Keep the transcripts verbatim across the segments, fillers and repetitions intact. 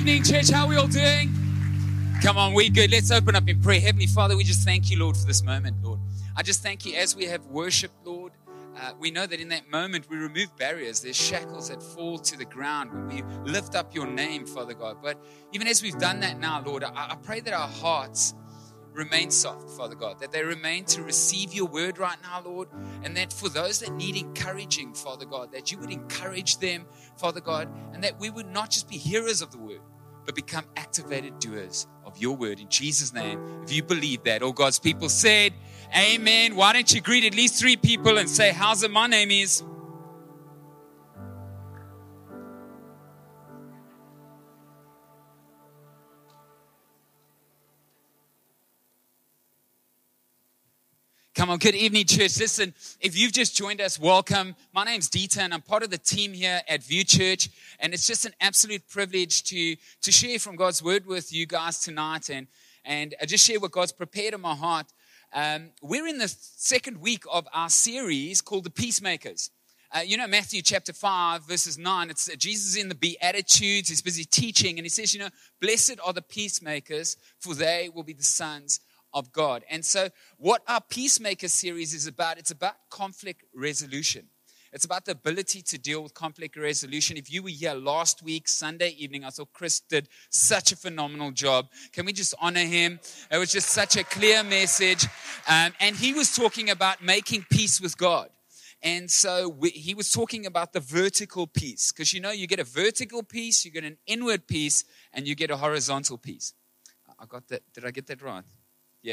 evening, church. How are we all doing? Come on, we good. Let's open up in prayer. Heavenly Father, we just thank you, Lord, for this moment, Lord. I just thank you as we have worshiped, Lord. Uh, we know that in that moment we remove barriers. There's shackles that fall to the ground when we lift up your name, Father God. But even as we've done that now, Lord, I, I pray that our hearts remain soft, Father God, that they remain to receive your word right now, Lord, and that for those that need encouraging, Father God, that you would encourage them, Father God, and that we would not just be hearers of the word, but become activated doers of your word. In Jesus' name, if you believe that, all God's people said, amen. Why don't you greet at least three people and say, how's it? My name is... Come on, good evening, church. Listen, if you've just joined us, welcome. My name's Dieter, and I'm part of the team here at View Church. And it's just an absolute privilege to, to share from God's word with you guys tonight and, and just share what God's prepared in my heart. Um, we're in the second week of our series called The Peacemakers. Uh, you know, Matthew chapter five, verses nine, it's uh, Jesus in the Beatitudes. He's busy teaching, and he says, you know, blessed are the peacemakers, for they will be the sons of God. And so what our Peacemaker series is about, it's about conflict resolution. It's about the ability to deal with conflict resolution. If you were here last week, Sunday evening, I thought Chris did such a phenomenal job. Can we just honor him? It was just such a clear message. Um, and he was talking about making peace with God. And so we, he was talking about the vertical peace. Because you know, you get a vertical peace, you get an inward peace, and you get a horizontal peace. I got that. Did I get that right? Yeah.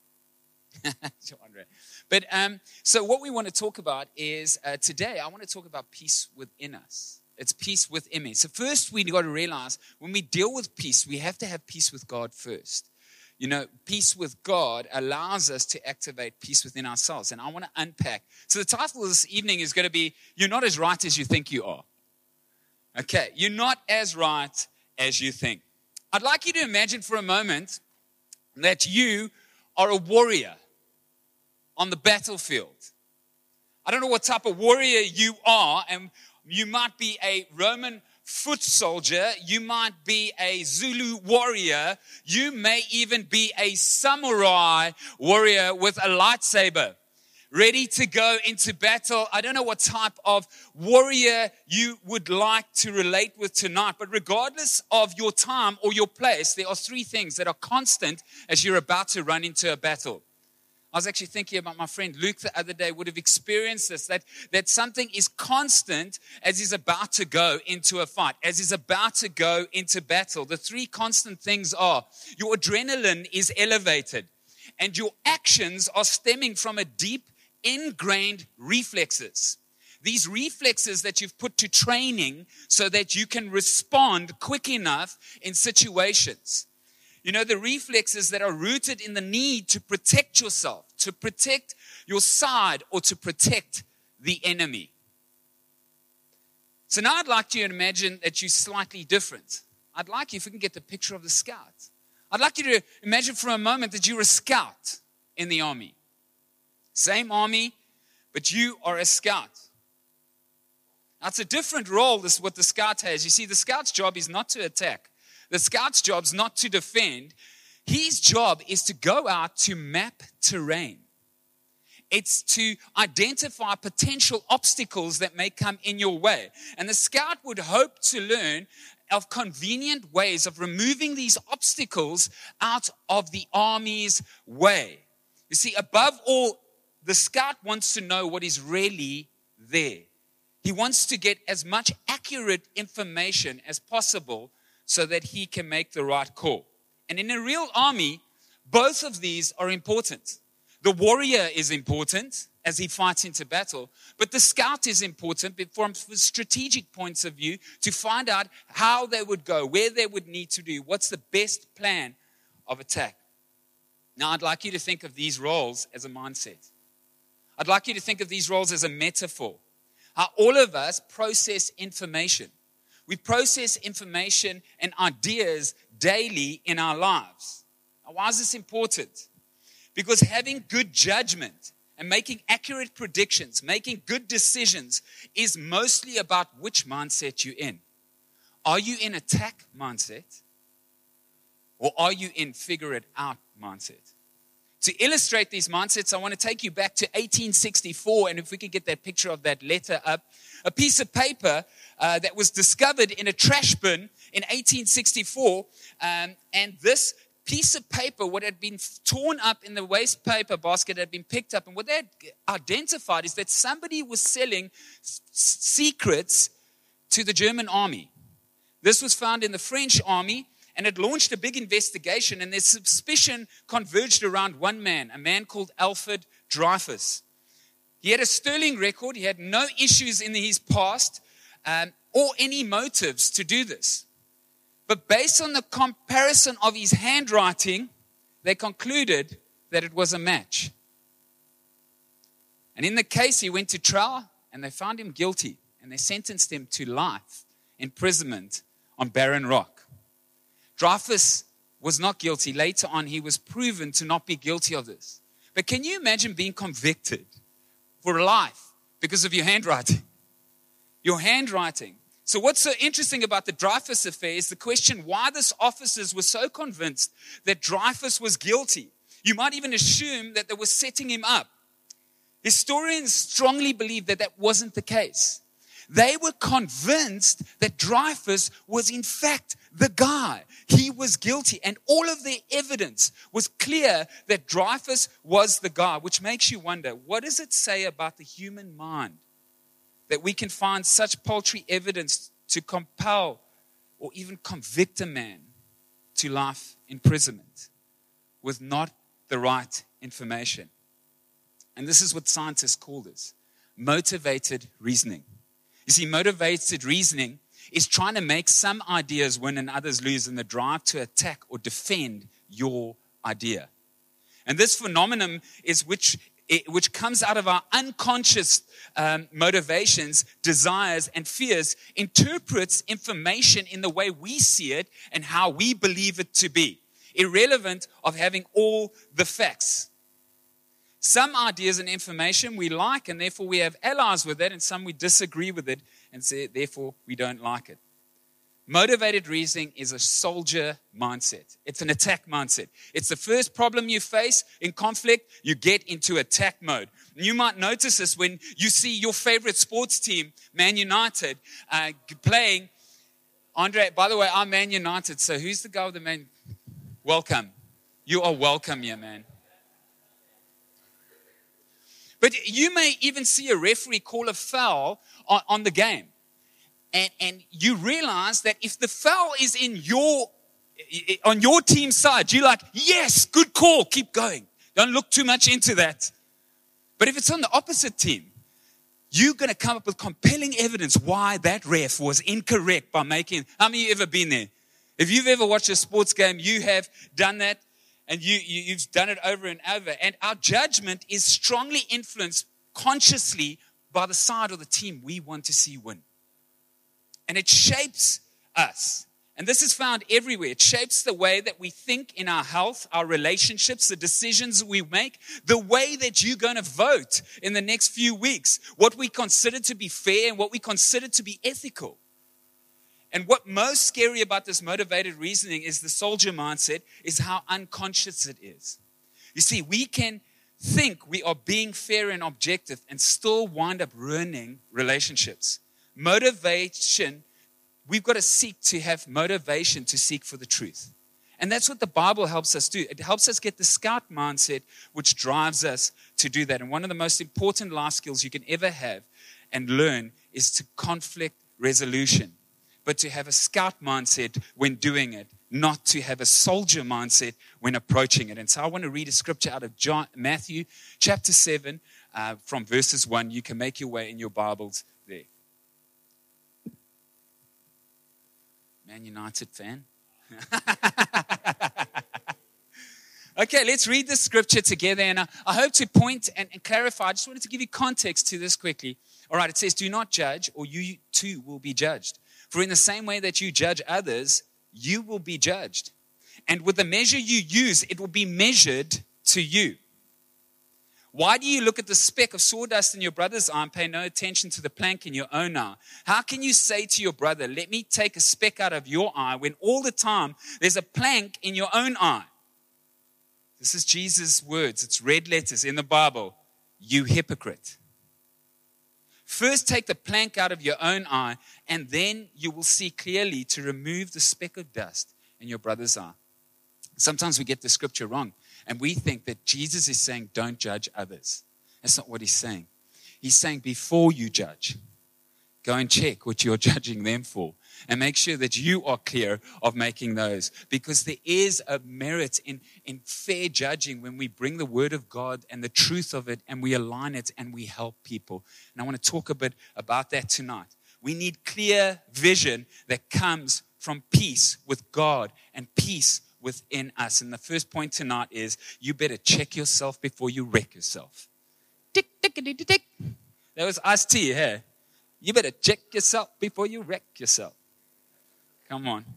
But um, so what we want to talk about is uh, today, I want to talk about peace within us. It's peace within me. So first, we've got to realize when we deal with peace, we have to have peace with God first. You know, peace with God allows us to activate peace within ourselves. And I want to unpack. So the title of this evening is going to be, You're Not As Right As You Think You Are. Okay, you're not as right as you think. I'd like you to imagine for a moment that you are a warrior on the battlefield. I don't know what type of warrior you are, and you might be a Roman foot soldier, you might be a Zulu warrior, you may even be a samurai warrior with a lightsaber, ready to go into battle. I don't know what type of warrior you would like to relate with tonight, but regardless of your time or your place, there are three things that are constant as you're about to run into a battle. I was actually thinking about my friend Luke the other day would have experienced this, that, that something is constant as he's about to go into a fight, as he's about to go into battle. The three constant things are your adrenaline is elevated and your actions are stemming from a deep ingrained reflexes. These reflexes that you've put to training so that you can respond quick enough in situations. You know, the reflexes that are rooted in the need to protect yourself, to protect your side, or to protect the enemy. So now I'd like you to imagine that you're slightly different. I'd like you, if we can get the picture of the scout. I'd like you to imagine for a moment that you're a scout in the army. Same army, but you are a scout. That's a different role, this is what the scout has. You see, the scout's job is not to attack. The scout's job is not to defend. His job is to go out to map terrain. It's to identify potential obstacles that may come in your way. And the scout would hope to learn of convenient ways of removing these obstacles out of the army's way. You see, above all, the scout wants to know what is really there. He wants to get as much accurate information as possible so that he can make the right call. And in a real army, both of these are important. The warrior is important as he fights into battle, but the scout is important from strategic points of view to find out how they would go, where they would need to do, what's the best plan of attack. Now, I'd like you to think of these roles as a mindset. I'd like you to think of these roles as a metaphor. How all of us process information. We process information and ideas daily in our lives. Now, why is this important? Because having good judgment and making accurate predictions, making good decisions is mostly about which mindset you're in. Are you in attack mindset? Or are you in figure it out mindset? To illustrate these mindsets, I want to take you back to eighteen sixty-four, and if we could get that picture of that letter up, a piece of paper uh, that was discovered in a trash bin in eighteen sixty-four, um, and this piece of paper, what had been torn up in the waste paper basket, had been picked up, and what they had identified is that somebody was selling s- secrets to the German army. This was found in the French army, and it launched a big investigation, and their suspicion converged around one man, a man called Alfred Dreyfus. He had a sterling record. He had no issues in his past um, or any motives to do this. But based on the comparison of his handwriting, they concluded that it was a match. And in the case, he went to trial, and they found him guilty, and they sentenced him to life imprisonment on Barren Rock. Dreyfus was not guilty. Later on, he was proven to not be guilty of this. But can you imagine being convicted for life because of your handwriting? Your handwriting. So what's so interesting about the Dreyfus affair is the question why these officers were so convinced that Dreyfus was guilty. You might even assume that they were setting him up. Historians strongly believe that that wasn't the case. They were convinced that Dreyfus was in fact the guy. He was guilty, and all of their evidence was clear that Dreyfus was the guy, which makes you wonder, what does it say about the human mind that we can find such paltry evidence to compel or even convict a man to life imprisonment with not the right information? And this is what scientists call this, motivated reasoning. You see, motivated reasoning is trying to make some ideas win and others lose in the drive to attack or defend your idea. And this phenomenon is which, which comes out of our unconscious um, motivations, desires, and fears, interprets information in the way we see it and how we believe it to be, irrelevant of having all the facts. Some ideas and information we like, and therefore we have allies with it, and some we disagree with it, and say, therefore we don't like it. Motivated reasoning is a soldier mindset. It's an attack mindset. It's the first problem you face in conflict, you get into attack mode. And you might notice this when you see your favorite sports team, Man United, uh, playing. Andre, by the way, I'm Man United, so who's the guy with the Man? Welcome. You are welcome here, man. But you may even see a referee call a foul on, on the game. And, and you realize that if the foul is in your, on your team's side, you're like, yes, good call, keep going. Don't look too much into that. But if it's on the opposite team, you're going to come up with compelling evidence why that ref was incorrect by making, how many of you ever been there? If you've ever watched a sports game, you have done that. And you, you, you've done it over and over. And our judgment is strongly influenced consciously by the side of the team we want to see win. And it shapes us. And this is found everywhere. It shapes the way that we think in our health, our relationships, the decisions we make, the way that you're going to vote in the next few weeks, what we consider to be fair and what we consider to be ethical. And what most scary about this motivated reasoning is the soldier mindset is how unconscious it is. You see, we can think we are being fair and objective and still wind up ruining relationships. Motivation, we've got to seek to have motivation to seek for the truth. And that's what the Bible helps us do. It helps us get the scout mindset, which drives us to do that. And one of the most important life skills you can ever have and learn is to conflict resolution. But to have a scout mindset when doing it, not to have a soldier mindset when approaching it. And so I want to read a scripture out of John, Matthew chapter seven uh, from verses one. You can make your way in your Bibles there. Man United fan? Okay, let's read the scripture together. And I, I hope to point and, and clarify. I just wanted to give you context to this quickly. All right, it says, do not judge, or you too will be judged. For in the same way that you judge others, you will be judged. And with the measure you use, it will be measured to you. Why do you look at the speck of sawdust in your brother's eye and pay no attention to the plank in your own eye? How can you say to your brother, let me take a speck out of your eye, when all the time there's a plank in your own eye? This is Jesus' words. It's red letters in the Bible. You hypocrite. First take the plank out of your own eye, and then you will see clearly to remove the speck of dust in your brother's eye. Sometimes we get the scripture wrong, and we think that Jesus is saying, don't judge others. That's not what he's saying. He's saying, before you judge, go and check what you're judging them for, and make sure that you are clear of making those. Because there is a merit in, in fair judging when we bring the word of God and the truth of it, and we align it and we help people. And I want to talk a bit about that tonight. We need clear vision that comes from peace with God and peace within us. And the first point tonight is, you better check yourself before you wreck yourself. Tick, tick, tick, tick, tick. That was iced tea, hey? You better check yourself before you wreck yourself. Come on.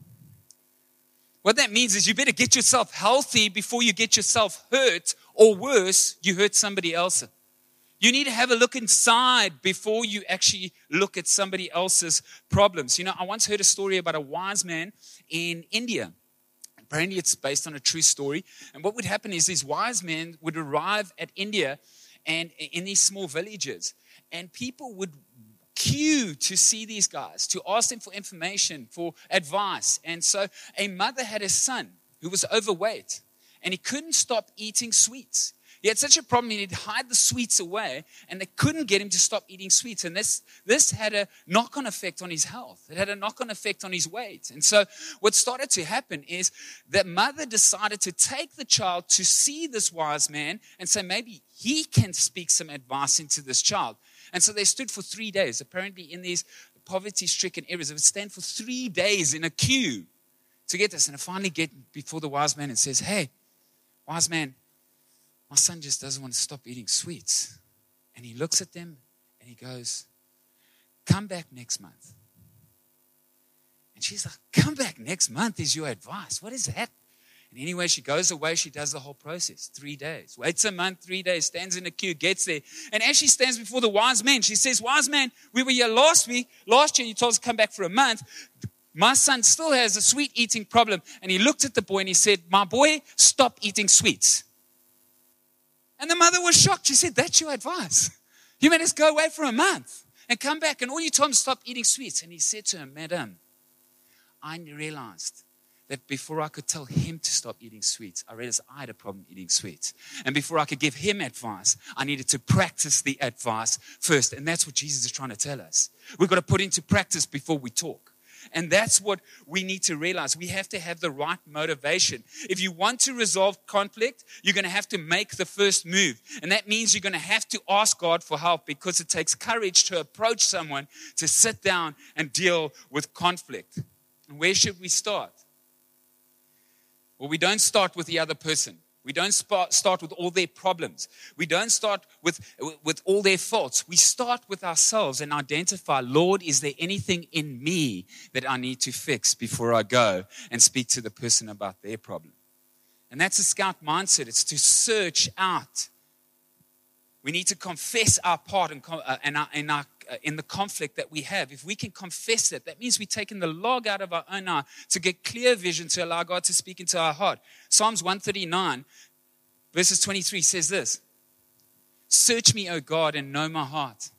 What that means is you better get yourself healthy before you get yourself hurt, or worse, you hurt somebody else. You need to have a look inside before you actually look at somebody else's problems. You know, I once heard a story about a wise man in India. Apparently it's based on a true story. And what would happen is these wise men would arrive at India and in these small villages, and people would queue to see these guys, to ask them for information, for advice. And so a mother had a son who was overweight, and he couldn't stop eating sweets. He had such a problem, he'd hide the sweets away, and they couldn't get him to stop eating sweets. And this, this had a knock-on effect on his health. It had a knock-on effect on his weight. And so what started to happen is that mother decided to take the child to see this wise man and say, maybe he can speak some advice into this child. And so they stood for three days. Apparently in these poverty-stricken areas, they would stand for three days in a queue to get this. And I finally get before the wise man and says, hey, wise man, my son just doesn't want to stop eating sweets. And he looks at them and he goes, come back next month. And she's like, come back next month is your advice. What is that? And anyway, she goes away, she does the whole process. Three days. Waits a month, three days, stands in a queue, gets there. And as she stands before the wise man, she says, wise man, we were here last week. Last year you told us to come back for a month. My son still has a sweet eating problem. And he looked at the boy and he said, my boy, stop eating sweets. And the mother was shocked. She said, that's your advice. You made us go away for a month and come back, and all you told him to stop eating sweets. And he said to her, madam, I realized that before I could tell him to stop eating sweets, I realized I had a problem eating sweets. And before I could give him advice, I needed to practice the advice first. And that's what Jesus is trying to tell us. We've got to put into practice before we talk. And that's what we need to realize. We have to have the right motivation. If you want to resolve conflict, you're going to have to make the first move. And that means you're going to have to ask God for help, because it takes courage to approach someone, to sit down and deal with conflict. And where should we start? Well, we don't start with the other person. We don't start with all their problems. We don't start with, with all their faults. We start with ourselves and identify, Lord, is there anything in me that I need to fix before I go and speak to the person about their problem? And that's a scout mindset. It's to search out. We need to confess our part in, uh, in, our, in, our, uh, in the conflict that we have. If we can confess it, that means we're taking the log out of our own eye to get clear vision, to allow God to speak into our heart. Psalms one thirty-nine, verses twenty-three says this: search me, O God, and know my heart.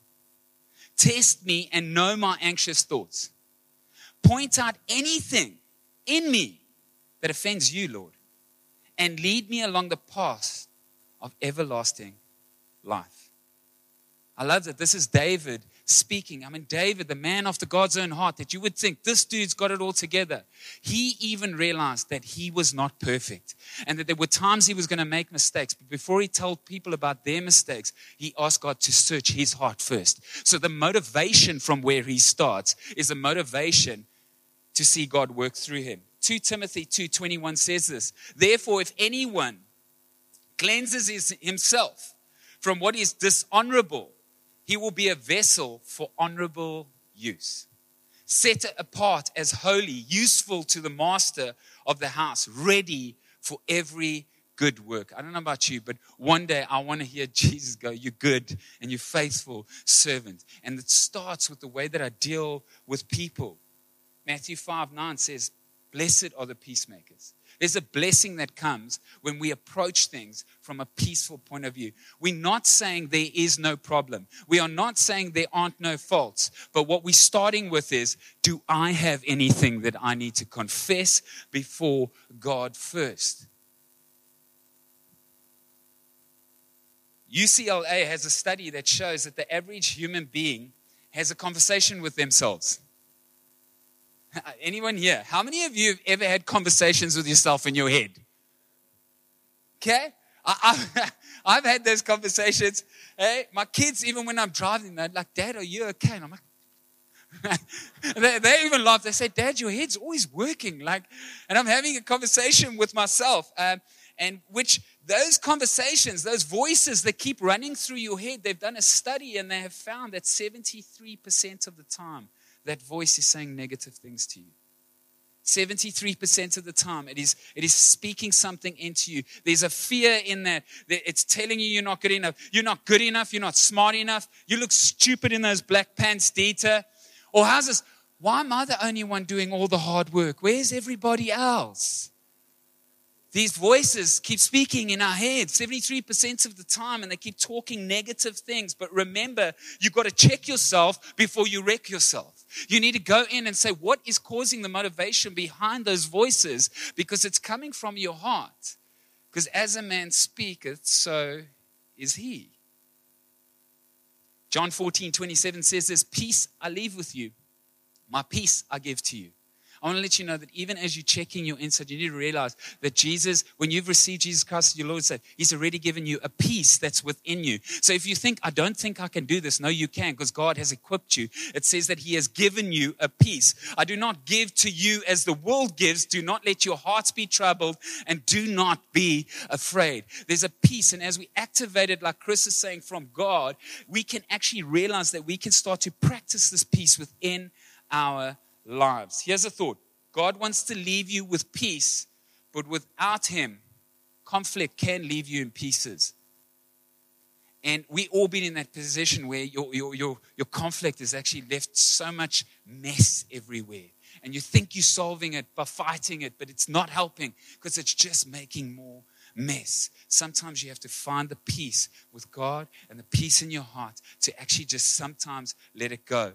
Test me and know my anxious thoughts. Point out anything in me that offends you, Lord, and lead me along the path of everlasting life. I love that this is David speaking. I mean, David, the man after God's own heart, that you would think this dude's got it all together. He even realized that he was not perfect and that there were times he was going to make mistakes. But before he told people about their mistakes, he asked God to search his heart first. So the motivation from where he starts is a motivation to see God work through him. Second Timothy two twenty-one says this: therefore, if anyone cleanses his, himself from what is dishonorable, he will be a vessel for honorable use, set apart as holy, useful to the master of the house, ready for every good work. I don't know about you, but one day I want to hear Jesus go, you're good and you're faithful servant. And it starts with the way that I deal with people. Matthew five nine says, blessed are the peacemakers. There's a blessing that comes when we approach things from a peaceful point of view. We're not saying there is no problem. We are not saying there aren't no faults. But what we're starting with is, do I have anything that I need to confess before God first? U C L A has a study that shows that the average human being has a conversation with themselves. Anyone here? How many of you have ever had conversations with yourself in your head? Okay? I, I've, I've had those conversations. Hey, my kids, even when I'm driving, they're like, Dad, are you okay? And I'm like, they, they even laugh. They say, Dad, your head's always working. Like, and I'm having a conversation with myself. Um, and which those conversations, those voices that keep running through your head, they've done a study and they have found that seventy-three percent of the time, that voice is saying negative things to you. seventy-three percent of the time, it is, it is speaking something into you. There's a fear in that. It's telling you you're not good enough. You're not good enough. You're not smart enough. You look stupid in those black pants, Dieter. Or how's this? Why am I the only one doing all the hard work? Where's everybody else? These voices keep speaking in our heads seventy-three percent of the time, and they keep talking negative things. But remember, you've got to check yourself before you wreck yourself. You need to go in and say, what is causing the motivation behind those voices? Because it's coming from your heart. Because as a man speaketh, so is he. John fourteen twenty-seven says this, peace I leave with you. My peace I give to you. I want to let you know that even as you're checking your inside, you need to realize that Jesus, when you've received Jesus Christ as your Lord and Savior, He's already given you a peace that's within you. So if you think, I don't think I can do this, no, you can, because God has equipped you. It says that He has given you a peace. I do not give to you as the world gives. Do not let your hearts be troubled, and do not be afraid. There's a peace, and as we activate it, like Chris is saying, from God, we can actually realize that we can start to practice this peace within our lives. Here's a thought. God wants to leave you with peace, but without Him, conflict can leave you in pieces. And we all been in that position where your, your, your, your conflict has actually left so much mess everywhere. And you think you're solving it by fighting it, but it's not helping because it's just making more mess. Sometimes you have to find the peace with God and the peace in your heart to actually just sometimes let it go.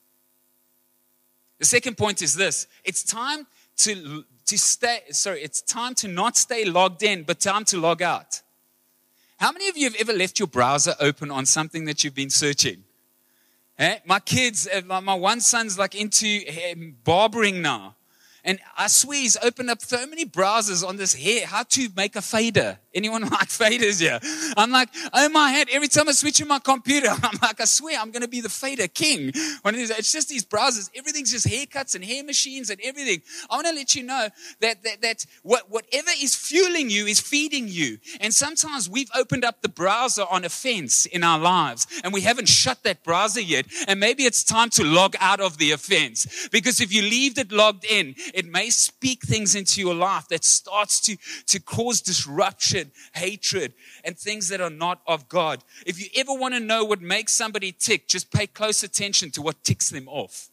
The second point is this. It's time to, to stay, sorry, it's time to not stay logged in, but time to log out. How many of you have ever left your browser open on something that you've been searching? Eh? My kids, my one son's like into barbering now. And I swear he's opened up so many browsers on this hair, how to make a fader. Anyone like faders here? I'm like, oh my head, every time I switch on my computer, I'm like, I swear I'm going to be the fader king. When it is, it's just these browsers. Everything's just haircuts and hair machines and everything. I want to let you know that, that, that what, whatever is fueling you is feeding you. And sometimes we've opened up the browser on a fence in our lives and we haven't shut that browser yet. And maybe it's time to log out of the offense. Because if you leave it logged in, it may speak things into your life that starts to, to cause disruption, hatred, and things that are not of God. If you ever want to know what makes somebody tick, just pay close attention to what ticks them off.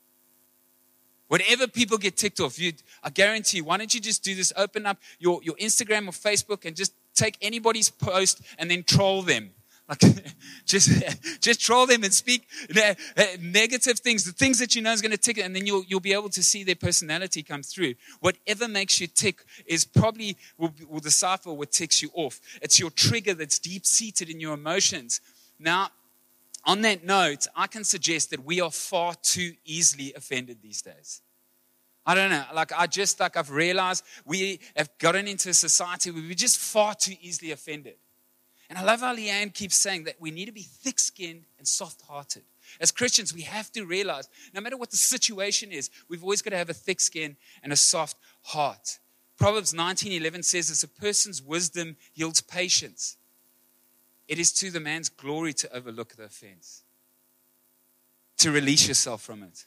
Whatever people get ticked off, you, I guarantee you, why don't you just do this? Open up your, your Instagram or Facebook and just take anybody's post and then troll them. Like, just, just troll them and speak negative things, the things that you know is going to tick, and then you'll, you'll be able to see their personality come through. Whatever makes you tick is probably will, will decipher what ticks you off. It's your trigger that's deep-seated in your emotions. Now, on that note, I can suggest that we are far too easily offended these days. I don't know, like I just, like I've realized we have gotten into a society where we're just far too easily offended. And I love how Leanne keeps saying that we need to be thick-skinned and soft-hearted. As Christians, we have to realize, no matter what the situation is, we've always got to have a thick skin and a soft heart. Proverbs nineteen eleven says, as a person's wisdom yields patience, it is to the man's glory to overlook the offense, to release yourself from it.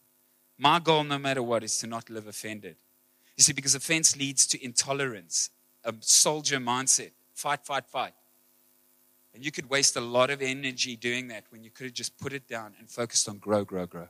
My goal, no matter what, is to not live offended. You see, because offense leads to intolerance. a soldier mindset. Fight, fight, fight. And you could waste a lot of energy doing that when you could have just put it down and focused on grow, grow, grow.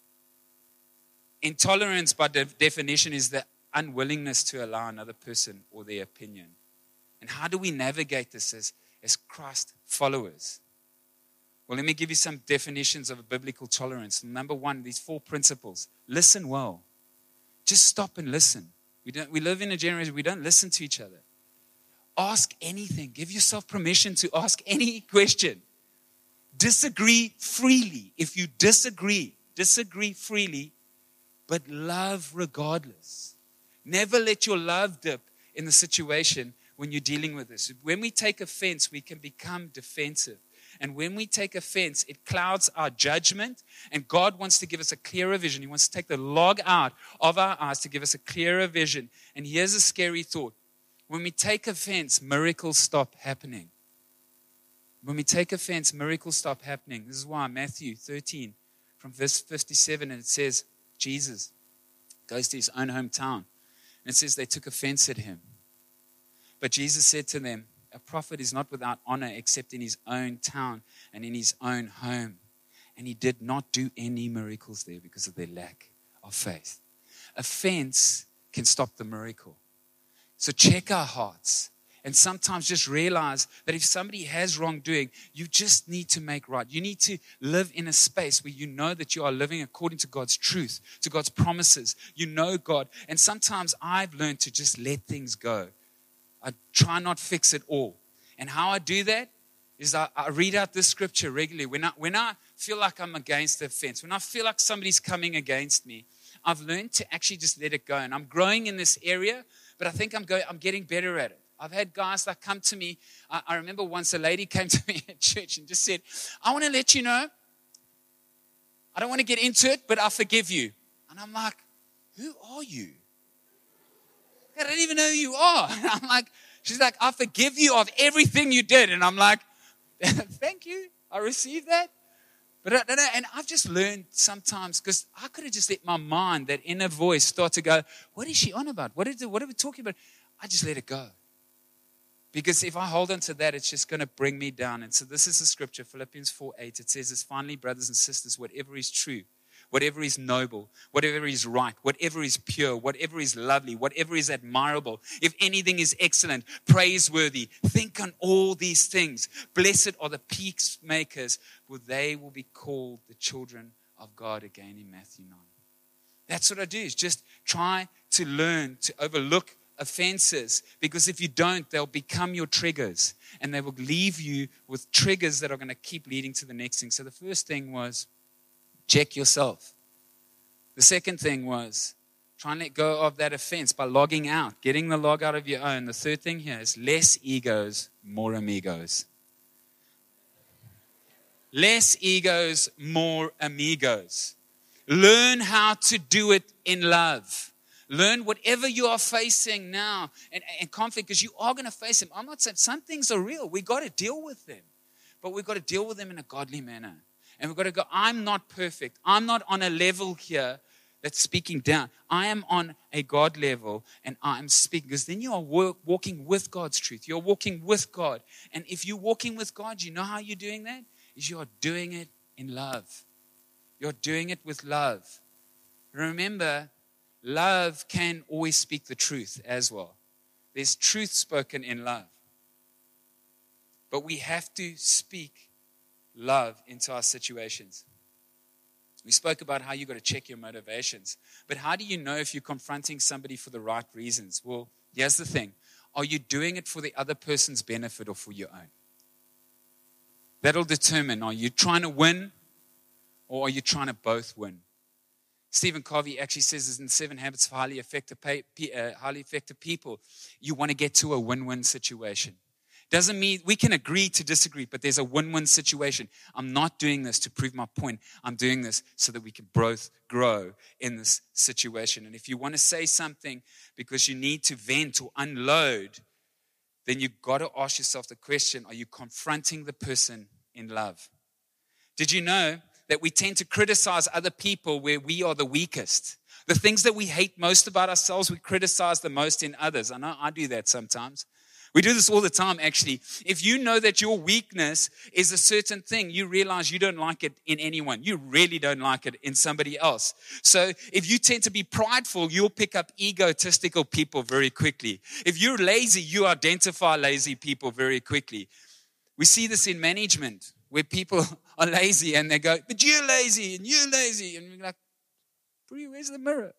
Intolerance, by de- definition, is the unwillingness to allow another person or their opinion. And how do we navigate this as, as Christ followers? Well, let me give you some definitions of a biblical tolerance. Number one, these four principles. Listen well. Just stop and listen. We don't. We live in a generation, we don't listen to each other. Ask anything. Give yourself permission to ask any question. Disagree freely. If you disagree, disagree freely, but love regardless. Never let your love dip in the situation when you're dealing with this. When we take offense, we can become defensive. And when we take offense, it clouds our judgment. And God wants to give us a clearer vision. He wants to take the log out of our eyes to give us a clearer vision. And here's a scary thought. When we take offense, miracles stop happening. When we take offense, miracles stop happening. This is why Matthew thirteen, from verse fifty-seven, and it says, Jesus goes to his own hometown. And it says they took offense at him. But Jesus said to them, a prophet is not without honor except in his own town and in his own home. And he did not do any miracles there because of their lack of faith. Offense can stop the miracle. So check our hearts. And sometimes just realize that if somebody has wrongdoing, you just need to make right. You need to live in a space where you know that you are living according to God's truth, to God's promises. You know God. And sometimes I've learned to just let things go. I try not fix it all. And how I do that is I, I read out this scripture regularly. When I, when I feel like I'm against the offense, when I feel like somebody's coming against me, I've learned to actually just let it go. And I'm growing in this area, but I think I'm going, I'm getting better at it. I've had guys that come to me. I, I remember once a lady came to me at church and just said, I want to let you know, I don't want to get into it, but I forgive you. And I'm like, who are you? I don't even know who you are. And I'm like, she's like, I forgive you of everything you did. And I'm like, thank you. I received that. But I don't know. And I've just learned sometimes, because I could have just let my mind, that inner voice, start to go, what is she on about? What, is it, what are we talking about? I just let it go. Because if I hold on to that, it's just going to bring me down. And so this is the scripture, Philippians four eight. It says this, finally, brothers and sisters, whatever is true, whatever is noble, whatever is right, whatever is pure, whatever is lovely, whatever is admirable, if anything is excellent, praiseworthy, think on all these things. Blessed are the peacemakers, for they will be called the children of God, again in Matthew nine. That's what I do, is just try to learn to overlook offenses, because if you don't, they'll become your triggers, and they will leave you with triggers that are going to keep leading to the next thing. So the first thing was, check yourself. The second thing was, try and let go of that offense by logging out, getting the log out of your own. The third thing here is less egos, more amigos. Less egos, more amigos. Learn how to do it in love. Learn whatever you are facing now and, and conflict, because you are going to face them. I'm not saying some things are real. We've got to deal with them. But we've got to deal with them in a godly manner. And we've got to go, I'm not perfect. I'm not on a level here that's speaking down. I am on a God level, and I'm speaking. Because then you are work, walking with God's truth. You're walking with God. And if you're walking with God, you know how you're doing that? Is you are doing it in love. You're doing it with love. Remember, love can always speak the truth as well. There's truth spoken in love. But we have to speak love into our situations. We spoke about how you got to check your motivations. But how do you know if you're confronting somebody for the right reasons? Well, here's the thing. Are you doing it for the other person's benefit or for your own? That'll determine, are you trying to win or are you trying to both win? Stephen Covey actually says this in Seven Habits of Highly Effective, uh, highly effective People. You want to get to a win-win situation. Doesn't mean we can agree to disagree, but there's a win-win situation. I'm not doing this to prove my point. I'm doing this so that we can both grow in this situation. And if you want to say something because you need to vent or unload, then you've got to ask yourself the question, are you confronting the person in love? Did you know that we tend to criticize other people where we are the weakest? The things that we hate most about ourselves, we criticize the most in others. I know I do that sometimes. We do this all the time, actually. If you know that your weakness is a certain thing, you realize you don't like it in anyone. You really don't like it in somebody else. So if you tend to be prideful, you'll pick up egotistical people very quickly. If you're lazy, you identify lazy people very quickly. We see this in management, where people are lazy and they go, but you're lazy and you're lazy. And you're like, where's the mirror?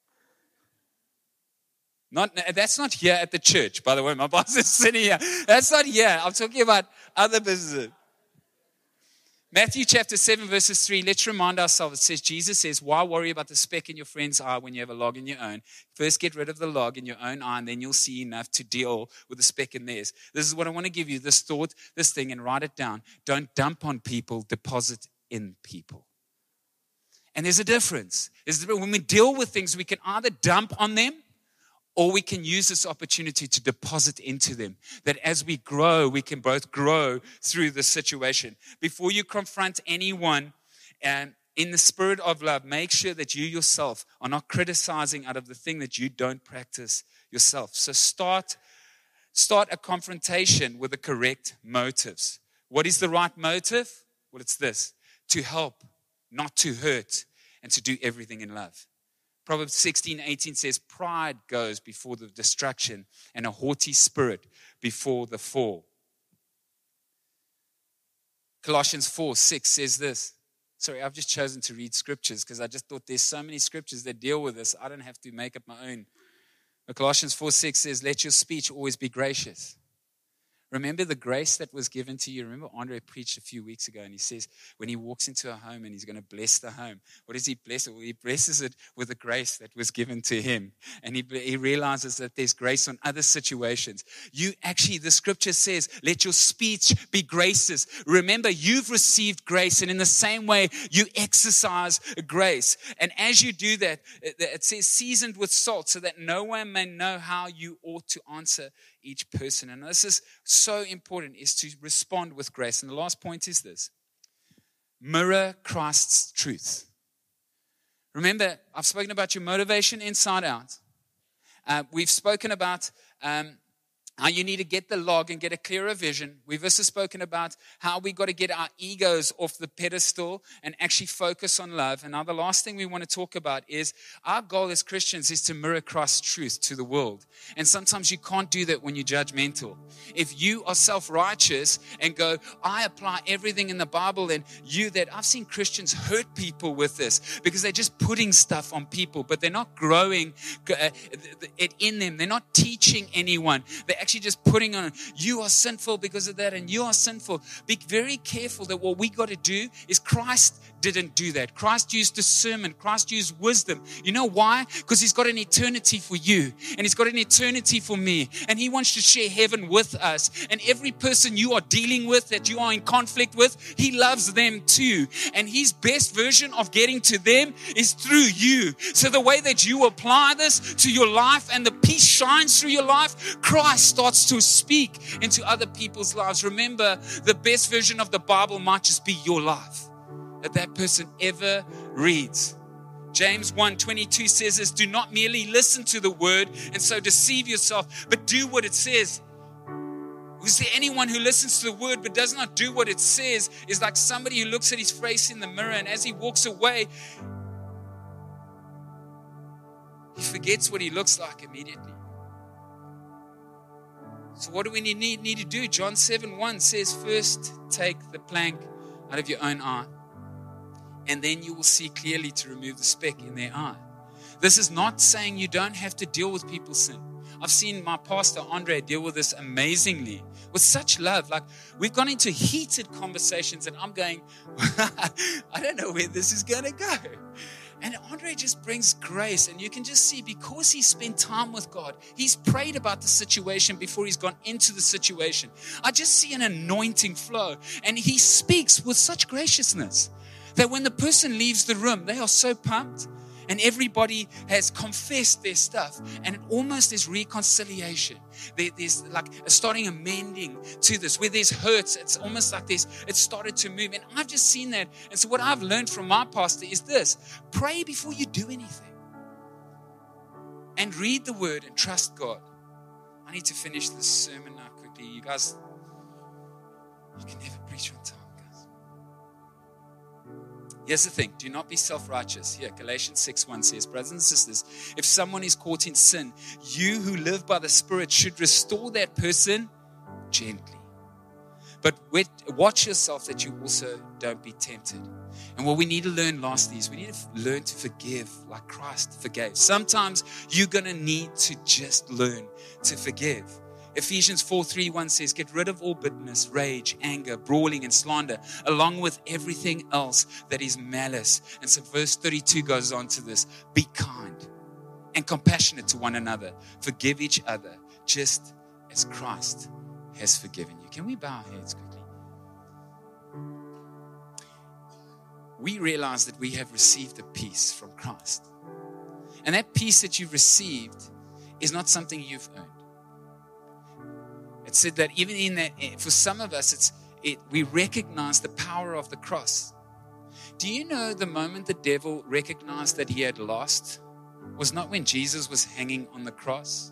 Not, that's not here at the church, by the way. My boss is sitting here. That's not here. I'm talking about other businesses. Matthew chapter seven, verses three. Let's remind ourselves. It says, Jesus says, why worry about the speck in your friend's eye when you have a log in your own? First get rid of the log in your own eye, and then you'll see enough to deal with the speck in theirs. This is what I want to give you, this thought, this thing, and write it down. Don't dump on people, deposit in people. And there's a difference. There's a difference. When we deal with things, we can either dump on them, or we can use this opportunity to deposit into them. That as we grow, we can both grow through the situation. Before you confront anyone, and in the spirit of love, make sure that you yourself are not criticizing out of the thing that you don't practice yourself. So start, start a confrontation with the correct motives. What is the right motive? Well, it's this: to help, not to hurt, and to do everything in love. Proverbs sixteen eighteen says, pride goes before the destruction and a haughty spirit before the fall. Colossians four six says this. Sorry, I've just chosen to read scriptures because I just thought there's so many scriptures that deal with this. I don't have to make up my own. But Colossians four six says, let your speech always be gracious. Remember the grace that was given to you. Remember Andre preached a few weeks ago, and he says when he walks into a home and he's going to bless the home, what does he bless it? Well, he blesses it with the grace that was given to him. And he, he realizes that there's grace on other situations. You actually, the scripture says, let your speech be gracious. Remember, you've received grace, and in the same way, you exercise grace. And as you do that, it says seasoned with salt, so that no one may know how you ought to answer each person. And this is so important, is to respond with grace. And the last point is this: mirror Christ's truth. Remember, I've spoken about your motivation inside out. Uh, we've spoken about um, how you need to get the log and get a clearer vision. We've also spoken about how we got to get our egos off the pedestal and actually focus on love. And now the last thing we want to talk about is our goal as Christians is to mirror Christ's truth to the world. And sometimes you can't do that when you're judgmental. If you are self-righteous and go, I apply everything in the Bible, and you that, I've seen Christians hurt people with this because they're just putting stuff on people, but they're not growing it in them. They're not teaching anyone. They're actually just putting on, you are sinful because of that, and you are sinful. Be very careful that what we got to do is, Christ didn't do that. Christ used discernment. Christ used wisdom. You know why? Because he's got an eternity for you, and he's got an eternity for me, and he wants to share heaven with us. And every person you are dealing with, that you are in conflict with, he loves them too. And his best version of getting to them is through you. So the way that you apply this to your life and the peace shines through your life, Christ starts to speak into other people's lives. Remember, the best version of the Bible might just be your life that that person ever reads. James one twenty-two says this: do not merely listen to the word and so deceive yourself, but do what it says. Is there anyone who listens to the word but does not do what it says is like somebody who looks at his face in the mirror, and as he walks away, he forgets what he looks like immediately. So what do we need, need, need to do? John seven one says, first take the plank out of your own eye, and then you will see clearly to remove the speck in their eye. This is not saying you don't have to deal with people's sin. I've seen my pastor, Andre, deal with this amazingly, with such love. Like, we've gone into heated conversations, and I'm going, I don't know where this is going to go. And Andre just brings grace, and you can just see, because he spent time with God, he's prayed about the situation before he's gone into the situation. I just see an anointing flow, and he speaks with such graciousness that when the person leaves the room, they are so pumped, and everybody has confessed their stuff, and it almost is reconciliation. There, there's like a starting amending to this. Where there's hurts, it's almost like there's, it's started to move. And I've just seen that. And so what I've learned from my pastor is this: pray before you do anything. and read the word and trust God. I need to finish this sermon now quickly. You guys, you can never preach on time, guys. Here's the thing. Do not be self-righteous. Here, Galatians six one says, brothers and sisters, if someone is caught in sin, you who live by the Spirit should restore that person gently. But watch yourself that you also don't be tempted. And what we need to learn lastly is we need to learn to forgive like Christ forgave. Sometimes you're going to need to just learn to forgive. Ephesians four three one says, get rid of all bitterness, rage, anger, brawling, and slander, along with everything else that is malice. And so verse thirty-two goes on to this. Be kind and compassionate to one another. Forgive each other, just as Christ has forgiven you. Can we bow our heads quickly? We realize that we have received a peace from Christ. And that peace that you've received is not something you've earned. It said that even in that, for some of us, it's it, we recognize the power of the cross. Do you know the moment the devil recognized that he had lost was not when Jesus was hanging on the cross?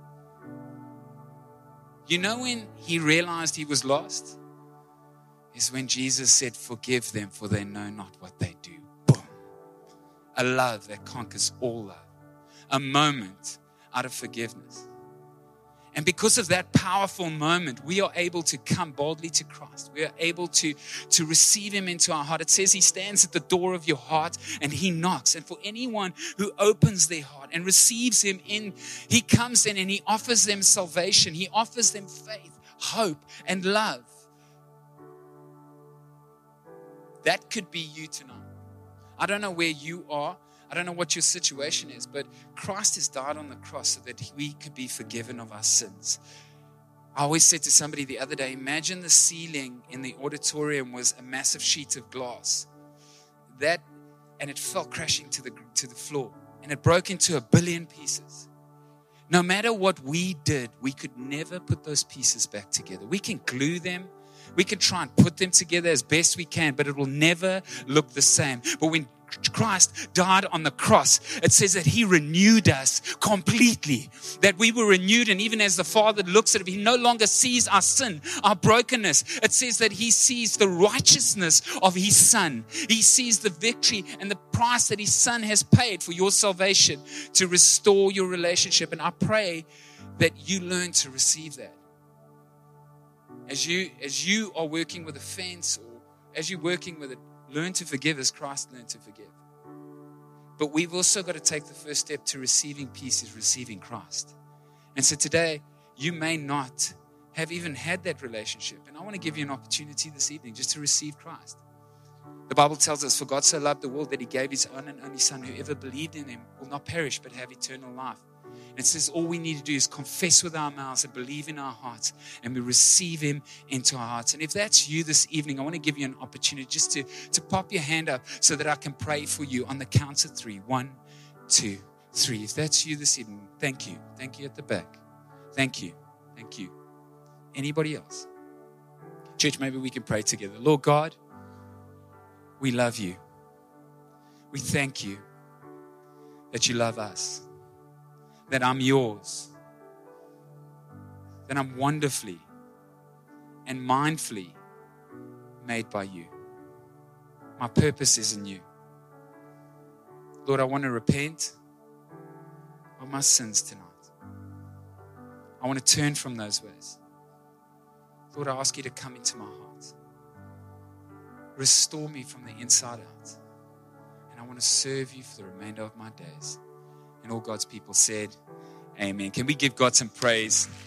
You know when he realized he was lost? Is when Jesus said, forgive them, for they know not what they do. Boom. A love that conquers all love. A moment out of forgiveness. And because of that powerful moment, we are able to come boldly to Christ. We are able to, to receive him into our heart. It says he stands at the door of your heart and he knocks. And for anyone who opens their heart and receives him in, he comes in and he offers them salvation. He offers them faith, hope, and love. That could be you tonight. I don't know where you are. I don't know what your situation is, but Christ has died on the cross so that we could be forgiven of our sins. I always said to somebody the other day, imagine the ceiling in the auditorium was a massive sheet of glass. That, and it fell crashing to the, to the floor, and it broke into a billion pieces. No matter what we did, we could never put those pieces back together. We can glue them. We can try and put them together as best we can, but it will never look the same. But when Christ died on the cross, it says that he renewed us completely, that we were renewed. And even as the Father looks at it, he no longer sees our sin, our brokenness. It says that he sees the righteousness of his Son. He sees the victory and the price that his Son has paid for your salvation to restore your relationship. And I pray that you learn to receive that. As you, as you are working with offense, or as you're working with it, learn to forgive as Christ learned to forgive. But we've also got to take the first step to receiving peace, is receiving Christ. And so today, you may not have even had that relationship. And I want to give you an opportunity this evening just to receive Christ. The Bible tells us, for God so loved the world that he gave his own and only Son. Whoever believed in him will not perish but have eternal life. And it says all we need to do is confess with our mouths and believe in our hearts, and we receive him into our hearts. And if that's you this evening, I want to give you an opportunity just to, to pop your hand up so that I can pray for you on the count of three. One, two, three. If that's you this evening, thank you. Thank you at the back. Thank you. Thank you. Anybody else? Church, maybe we can pray together. Lord God, we love you. We thank you that you love us. That I'm yours, that I'm wonderfully and mindfully made by you. My purpose is in you. Lord, I want to repent of my sins tonight. I want to turn from those ways. Lord, I ask you to come into my heart. Restore me from the inside out. And I want to serve you for the remainder of my days. And all God's people said, amen. Can we give God some praise?